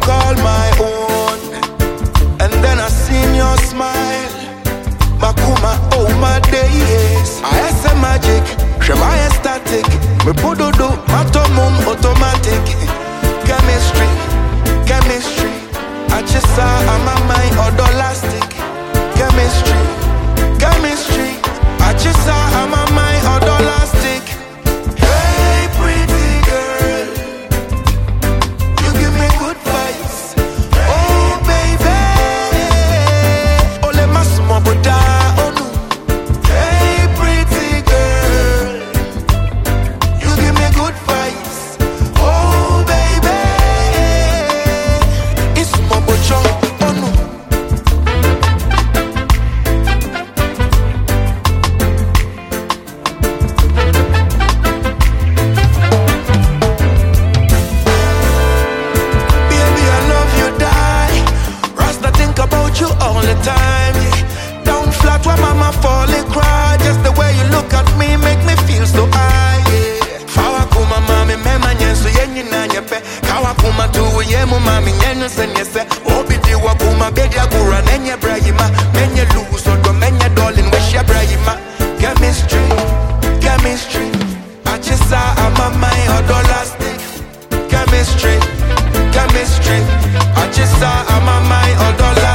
call my own. And then I seen your smile. Makuma, oh my days. I say magic, she my static. Me pododo, matomum automatic. Chemistry, chemistry. I just saw I'm a mind odolastic. Chemistry, chemistry. I just saw I'm a mind odolastic. Hey pretty girl, you give me good vibes. Oh baby, ole masmo boda onu. Hey pretty girl, you give me good vibes. Oh baby, it's mo bocho onu. Baby, I love you, die. Rasta think about you all the time. Yeah. Down flat where mama falling, cry. Just the way you look at me make me feel so high. Yeah. Fawa kuma mami mema nyensu yenyi na nyepe. Kawa kuma tuwe yemu mami nyenu senyese. Obidi wa kuma bedi agura nenye brayima. Menye luso do menye dolin weshe brayima. Chemistry, chemistry. I just saw I'm a my odolastic. Chemistry, chemistry. I just saw I'm a my odolastic.